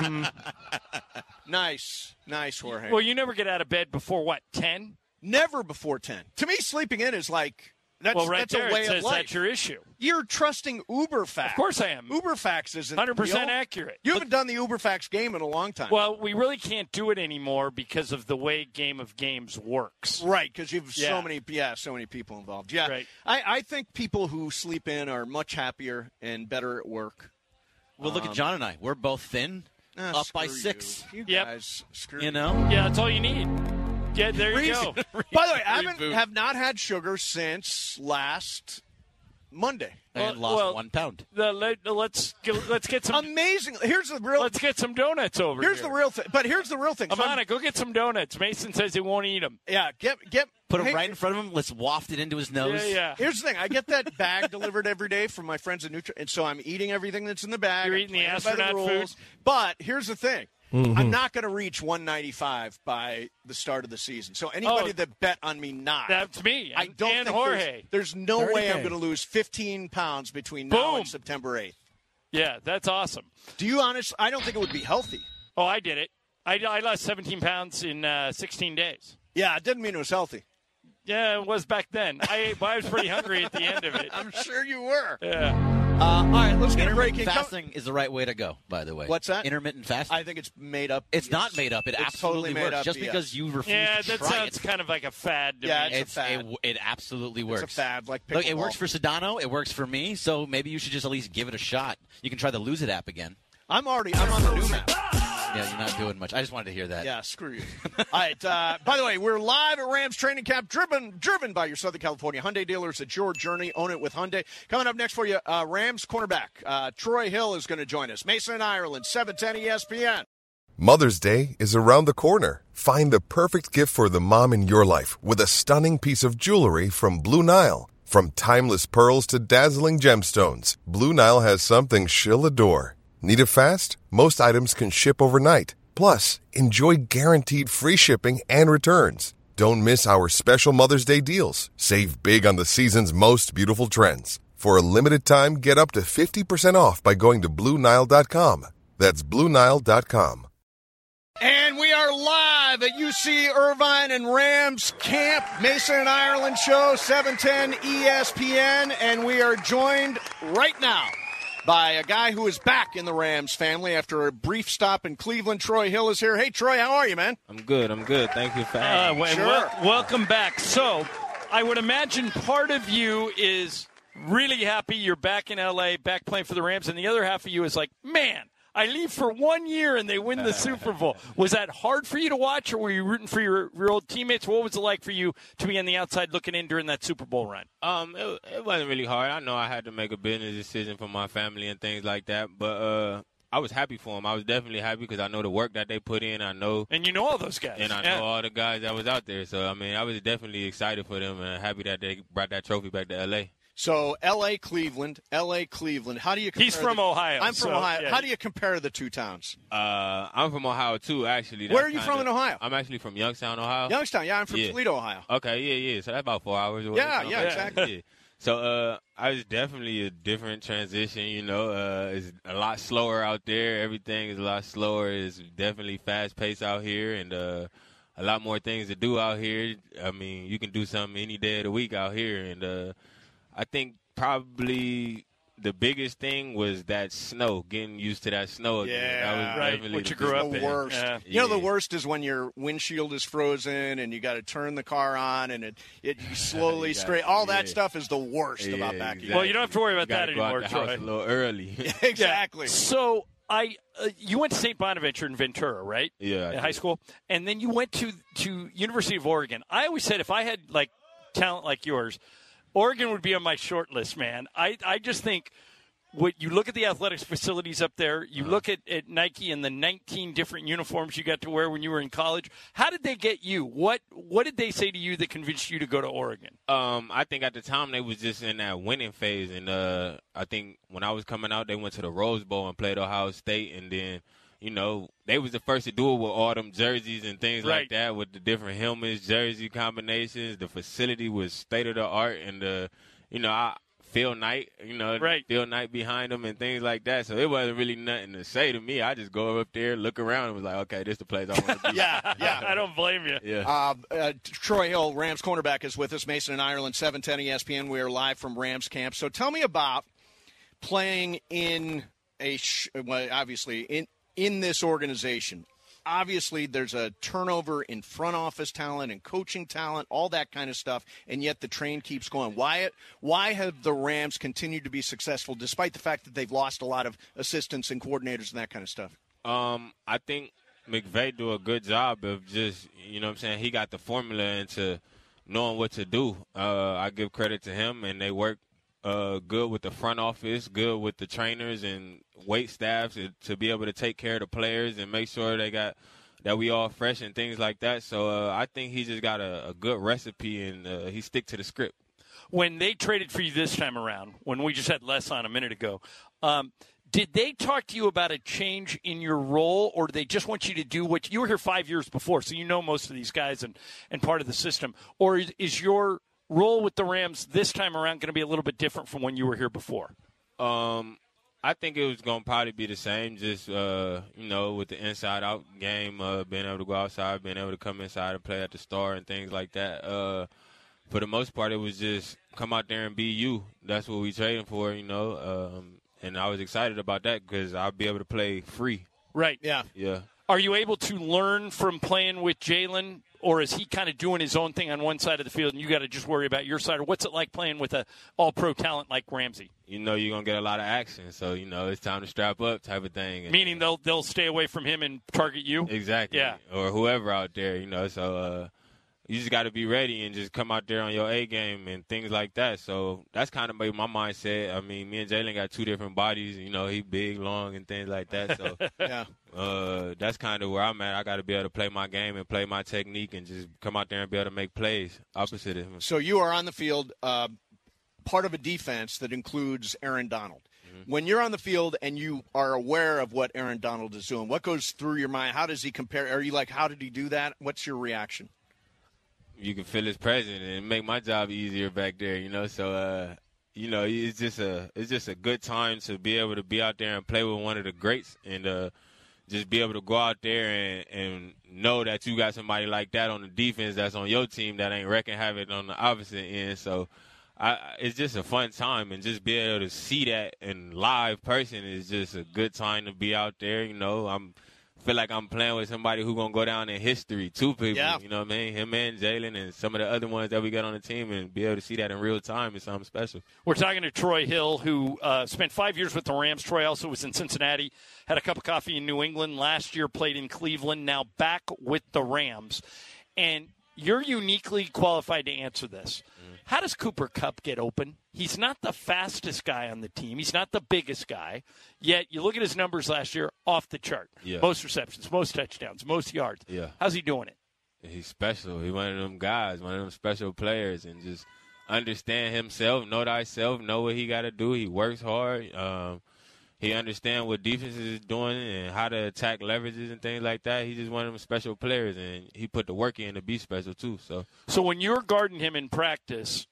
Nice, Jorge. Well, you never get out of bed before, what, 10? Never before 10. To me, sleeping in is like, that's a way of life. That's your issue. You're trusting Uber facts. Of course I am. Uber facts isn't 100% real. accurate. You haven't done the Uber facts game in a long time. Well, we really can't do it anymore because of the way Game of Games works. Right, because you have so many people involved. Yeah, right. I think people who sleep in are much happier and better at work. Well, look at John and I. We're both thin, up by 6. You guys, screw you know? Yeah, that's all you need. Yeah, there you reason. go. By the way, I have not had sugar since last Monday. And lost 1 pound. Let's get some amazing. Here's the real. Let's get some donuts over here. Here's the real thing. But here's the real thing. Amana, go get some donuts. Mason says he won't eat them. Yeah, get. Put them right in front of him. Let's waft it into his nose. Yeah. Here's the thing. I get that bag delivered every day from my friends at Nutri, and so I'm eating everything that's in the bag. You're eating the astronaut rules. food. But here's the thing. Mm-hmm. I'm not going to reach 195 by the start of the season. So anybody that bet on me not. That's me. I don't and think Jorge. There's no 30K. way I'm going to lose 15 pounds between now and September 8th. Yeah, that's awesome. Do you honest? I don't think it would be healthy. Oh, I did it. I lost 17 pounds in 16 days. Yeah, it didn't mean it was healthy. Yeah, it was back then. I was pretty hungry at the end of it. I'm sure you were. Yeah. All right, let's get a break. Intermittent fasting is the right way to go, by the way. What's that? Intermittent fasting. I think it's made up. It's not made up. It absolutely totally works. up, Just because you refuse to that try sounds it. kind of like a fad to Yeah, me. it's a fad. It absolutely works. It's a fad, like Look, it pickleball. works for Sedano. It works for me. So maybe you should just at least give it a shot. You can try the Lose It app again. I'm on the new map. Yeah, you're not doing much. I just wanted to hear that. Yeah, screw you. All right. By the way, we're live at Rams Training Camp, driven by your Southern California Hyundai dealers at your journey. Own it with Hyundai. Coming up next for you, Rams cornerback Troy Hill is going to join us. Mason and Ireland, 710 ESPN. Mother's Day is around the corner. Find the perfect gift for the mom in your life with a stunning piece of jewelry from Blue Nile. From timeless pearls to dazzling gemstones, Blue Nile has something she'll adore. Need it fast? Most items can ship overnight. Plus, enjoy guaranteed free shipping and returns. Don't miss our special Mother's Day deals. Save big on the season's most beautiful trends. For a limited time, get up to 50% off by going to BlueNile.com. That's BlueNile.com. And we are live at UC Irvine and Rams Camp, Mason and Ireland show, 710 ESPN, and we are joined right now by a guy who is back in the Rams family after a brief stop in Cleveland. Troy Hill is here. Hey, Troy, how are you, man? I'm good. Thank you for having me. Sure. Welcome back. So I would imagine part of you is really happy you're back in L.A., back playing for the Rams, and the other half of you is like, man, I leave for 1 year and they win the Super Bowl. Was that hard for you to watch, or were you rooting for your old teammates? What was it like for you to be on the outside looking in during that Super Bowl run? It wasn't really hard. I know I had to make a business decision for my family and things like that, but I was happy for them. I was definitely happy because I know the work that they put in. And you know all those guys. And I know all the guys that was out there. So, I mean, I was definitely excited for them and happy that they brought that trophy back to L.A. So, L.A., Cleveland. How do you compare? He's from Ohio. I'm from Ohio. Yeah. How do you compare the two towns? I'm from Ohio, too, actually. Where are you from in Ohio? I'm actually from Youngstown, Ohio. Youngstown, yeah. I'm from Toledo, Ohio. Okay, yeah. So, that's about 4 hours away. Yeah, exactly. Yeah. So, I was definitely a different transition, It's a lot slower out there. Everything is a lot slower. It's definitely fast-paced out here, and a lot more things to do out here. I mean, you can do something any day of the week out here, and I think probably the biggest thing was that snow, getting used to that snow again. Yeah, that was right. definitely What you grew up the in. worst. Yeah. You know, the worst is when your windshield is frozen and you got to turn the car on and it slowly straight. All that stuff is the worst about back here. Well, you don't have to worry about that You gotta anymore, go out the house Troy. a little early. Exactly. So you went to St. Bonaventure in Ventura, right? Yeah. In high school, and then you went to University of Oregon. I always said if I had like talent like yours, Oregon would be on my short list, man. I just think you look at the athletics facilities up there, you look at Nike and the 19 different uniforms you got to wear when you were in college. How did they get you? What did they say to you that convinced you to go to Oregon? I think at the time they was just in that winning phase, and I think when I was coming out, they went to the Rose Bowl and played Ohio State, and then they was the first to do it with all them jerseys and things like that, with the different helmets, jersey combinations. The facility was state of the art, and Phil Knight, Phil Knight behind them and things like that. So it wasn't really nothing to say to me. I just go up there, look around, and was like, okay, this is the place I want to be. Yeah. I don't blame you. Yeah. Troy Hill, Rams cornerback, is with us. Mason and Ireland, 710 ESPN. We are live from Rams camp. So tell me about playing in obviously in this organization. Obviously, there's a turnover in front office talent and coaching talent, all that kind of stuff, and yet the train keeps going. Why have the Rams continued to be successful despite the fact that they've lost a lot of assistants and coordinators and that kind of stuff? I think McVay do a good job of just, you know what I'm saying, he got the formula into knowing what to do. I give credit to him, and they work good with the front office, good with the trainers and weight staffs to be able to take care of the players and make sure that we all fresh and things like that. So I think he just got a good recipe, and he stick to the script. When they traded for you this time around, when we just had Les on a minute ago, did they talk to you about a change in your role, or do they just want you to do what you were here 5 years before, so you know most of these guys and part of the system? Or is your role with the Rams this time around going to be a little bit different from when you were here before? I think it was going to probably be the same, just, with the inside-out game, being able to go outside, being able to come inside and play at the Star and things like that. For the most part, it was just come out there and be you. That's what we trading for, and I was excited about that because I'll be able to play free. Right. Yeah. Are you able to learn from playing with Jalen, or is he kind of doing his own thing on one side of the field and you got to just worry about your side? Or what's it like playing with a all-pro talent like Ramsey? You're going to get a lot of action, so, it's time to strap up type of thing. Meaning they'll stay away from him and target you? Exactly. Yeah. Or whoever out there, so you just got to be ready and just come out there on your A game and things like that. So that's kind of my mindset. I mean, me and Jalen got two different bodies. He big, long, and things like that. So yeah, that's kind of where I'm at. I got to be able to play my game and play my technique and just come out there and be able to make plays opposite of him. So you are on the field, part of a defense that includes Aaron Donald. Mm-hmm. When you're on the field and you are aware of what Aaron Donald is doing, what goes through your mind? How does he compare? Are you like, how did he do that? What's your reaction? You can feel his presence and make my job easier back there, So, it's just a good time to be able to be out there and play with one of the greats and just be able to go out there and know that you got somebody like that on the defense that's on your team that ain't wrecking havoc on the opposite end. So, it's just a fun time, and just be able to see that in live person is just a good time to be out there. Feel like I'm playing with somebody who's going to go down in history. Two people, yeah. You know what I mean? Him and Jalen and some of the other ones that we got on the team, and be able to see that in real time is something special. We're talking to Troy Hill, who spent 5 years with the Rams. Troy also was in Cincinnati, had a cup of coffee in New England. Last year played in Cleveland, now back with the Rams. And you're uniquely qualified to answer this. How does Cooper Kupp get open? He's not the fastest guy on the team. He's not the biggest guy. Yet, you look at his numbers last year, off the chart. Yeah. Most receptions, most touchdowns, most yards. Yeah. How's he doing it? He's special. He's one of them guys, one of them special players, and just understand himself, know thyself, know what he got to do. He works hard. He understands what defenses is doing and how to attack leverages and things like that. He's just one of them special players, and he put the work in to be special too. So when you're guarding him in practice,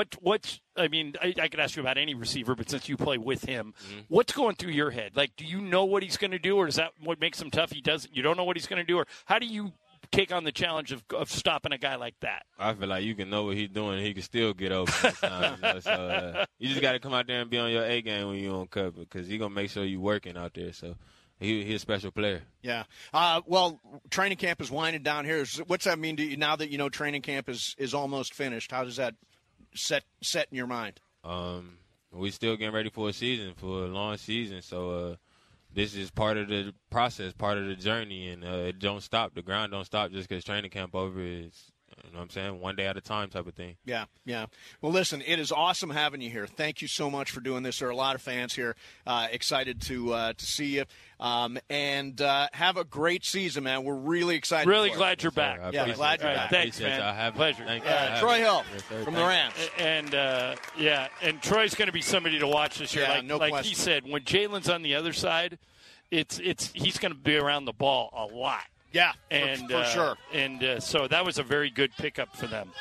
I could ask you about any receiver, but since you play with him, what's going through your head? Like, do you know what he's going to do, or is that what makes him tough? You don't know what he's going to do, or how do you take on the challenge of stopping a guy like that? I feel like you can know what he's doing, and he can still get open at times. So you just got to come out there and be on your A game when you're on cut, because he's gonna make sure you're working out there. So he's a special player. Yeah. Well, training camp is winding down here. What's that mean to you now that training camp is almost finished? How does that set in your mind? We still getting ready for a long season. So this is part of the process, part of the journey, and it don't stop. The grind don't stop just because training camp over is, you know what I'm saying, one day at a time type of thing. Yeah. Well, listen, it is awesome having you here. Thank you so much for doing this. There are a lot of fans here excited to see you. And have a great season, man. We're really excited. Really glad you're back. Yeah, glad you're back. Thanks, man. Pleasure. Troy Hill from the Rams. And Troy's going to be somebody to watch this year. Like he said, when Jalen's on the other side, he's going to be around the ball a lot. Yeah, and for sure. And so that was a very good pickup for them.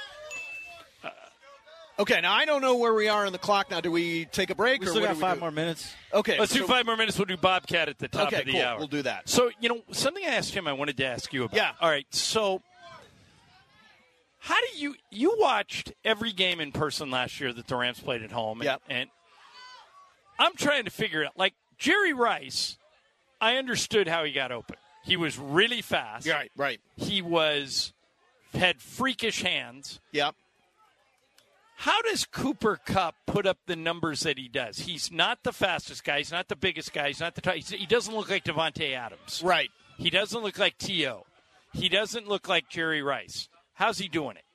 Okay, now I don't know where we are on the clock. Now, do we take a break? We still got 5 more minutes. Okay. Let's do 5 more minutes. We'll do Bobcat at the top of the cool. hour. We'll do that. So, something I asked him I wanted to ask you about. Yeah. All right, so how do you watched every game in person last year that the Rams played at home. And I'm trying to figure out, like, Jerry Rice, I understood how he got open. He was really fast. Right. He had freakish hands. Yep. How does Cooper Kupp put up the numbers that he does? He's not the fastest guy. He's not the biggest guy. He's not he doesn't look like Devontae Adams. Right. He doesn't look like T.O. He doesn't look like Jerry Rice. How's he doing it?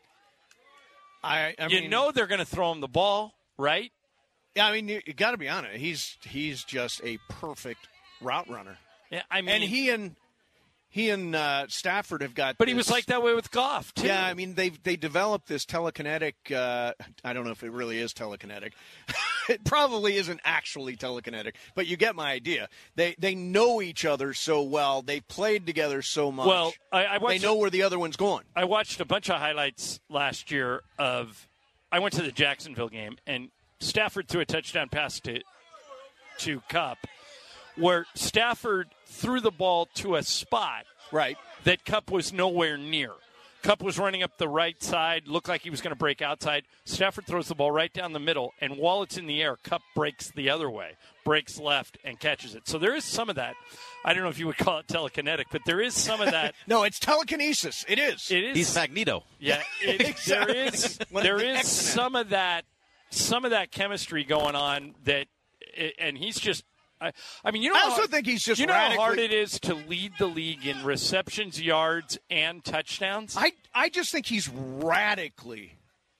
I mean, they're going to throw him the ball, right? Yeah, I mean, you got to be honest. He's just a perfect route runner. Yeah, I mean, and he and Stafford have got. But he was like that way with Goff too. Yeah, I mean, they developed this telekinetic. I don't know if it really is telekinetic. It probably isn't actually telekinetic, but you get my idea. They know each other so well. They played together so much. Well, they know where the other one's going. I watched a bunch of highlights last year of. I went to the Jacksonville game, and Stafford threw a touchdown pass to Kupp, where Stafford threw the ball to a spot that Kupp was nowhere near. Kupp was running up the right side, looked like he was going to break outside. Stafford throws the ball right down the middle, and while it's in the air, Kupp breaks the other way, breaks left, and catches it. So there is some of that. I don't know if you would call it telekinetic, but there is some of that. No, it's telekinesis. It is. It is. He's Magneto. Yeah, Exactly. There is some of that chemistry going on that, and he's just. I mean, I also think he's just. You know how hard it is to lead the league in receptions, yards, and touchdowns. I just think he's radically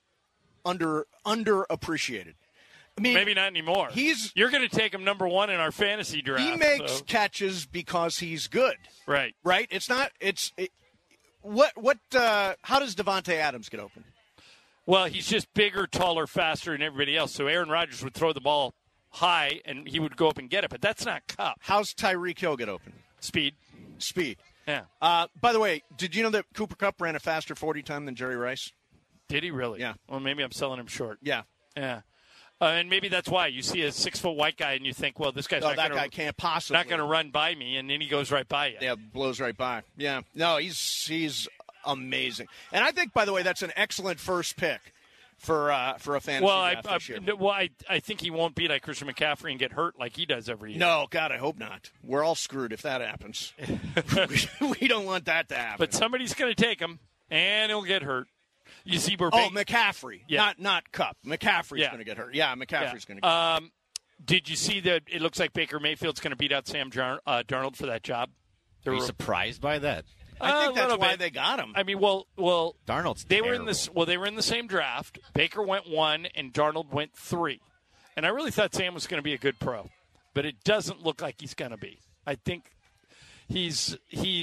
underappreciated. I mean, maybe not anymore. You're going to take him number one in our fantasy draft. He makes catches because he's good. Right. Right. It's not. What? How does Devontae Adams get open? Well, he's just bigger, taller, faster than everybody else. So Aaron Rodgers would throw the ball high, and he would go up and get it. But that's not Kupp. How's Tyreek Hill get open? Speed. Yeah. Yeah. By the way, did you know that Cooper Kupp ran a faster 40 time than Jerry Rice? Did he really? Yeah. Well, maybe I'm selling him short. Yeah. Yeah. And maybe that's why you see a 6-foot white guy and you think, well, this guy's guy can't possibly not going to run by me, and then he goes right by you. Yeah, blows right by. Yeah. No, he's amazing. And I think, by the way, that's an excellent first pick for a fantasy draft this year. I think he won't be like Christian McCaffrey and get hurt like he does every year. No, God, I hope not. We're all screwed if that happens. We don't want that to happen. But somebody's going to take him, and he'll get hurt. You see where McCaffrey, yeah. not Kupp. McCaffrey's going to get hurt. Yeah, McCaffrey's going to get hurt. Did you see that it looks like Baker Mayfield's going to beat out Sam Darnold for that job? Are you surprised by that? I think that's why they got him. I mean, well, Darnold's they terrible. They were in the same draft. Baker went 1 and Darnold went 3. And I really thought Sam was going to be a good pro, but it doesn't look like he's going to be. I think he's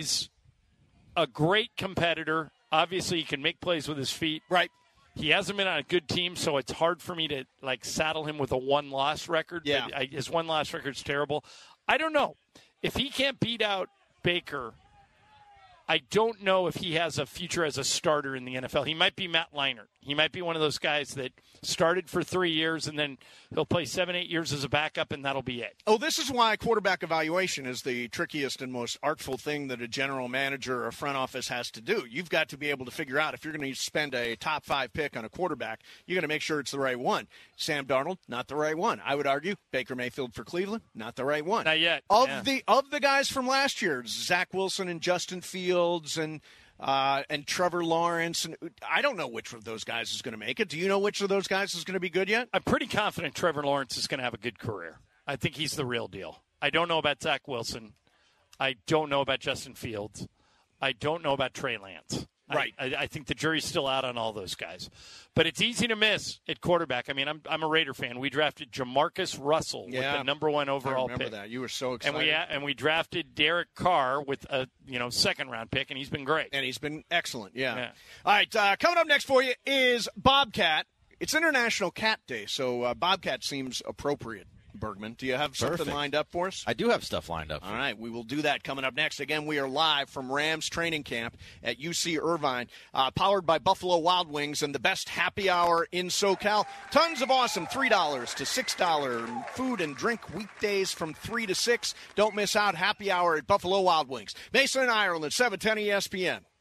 a great competitor. Obviously, he can make plays with his feet. Right. He hasn't been on a good team, so it's hard for me to saddle him with a 1-loss record. Yeah. His 1-loss record's terrible. I don't know. If he can't beat out Baker, I don't know if he has a future as a starter in the NFL. He might be Matt Leinart. He might be one of those guys that started for 3 years and then he'll play 7-8 years as a backup and that'll be it. Oh, this is why quarterback evaluation is the trickiest and most artful thing that a general manager or a front office has to do. You've got to be able to figure out if you're going to spend a top 5 pick on a quarterback, you're going to make sure it's the right one. Sam Darnold, not the right one. I would argue Baker Mayfield for Cleveland, not the right one. Not yet. Of the guys from last year, Zach Wilson and Justin Fields and Trevor Lawrence, and I don't know which of those guys is going to make it. Do you know which of those guys is going to be good yet? I'm pretty confident Trevor Lawrence is going to have a good career. I think he's the real deal. I don't know about Zach Wilson. I don't know about Justin Fields. I don't know about Trey Lance. Right. I think the jury's still out on all those guys. But it's easy to miss at quarterback. I mean, I'm a Raider fan. We drafted Jamarcus Russell with the number 1 overall pick. I remember that. You were so excited. And we drafted Derek Carr with a second-round pick, and he's been great. And he's been excellent, yeah. All right, coming up next for you is Bobcat. It's International Cat Day, so Bobcat seems appropriate. Bergman, do you have something lined up for us? I do have stuff lined up. All right, we will do that coming up next. Again, we are live from Rams training camp at UC Irvine, powered by Buffalo Wild Wings and the best happy hour in SoCal. Tons of awesome $3 to $6 food and drink weekdays from 3 to 6. Don't miss out. Happy hour at Buffalo Wild Wings. Mason and Ireland, 710 ESPN.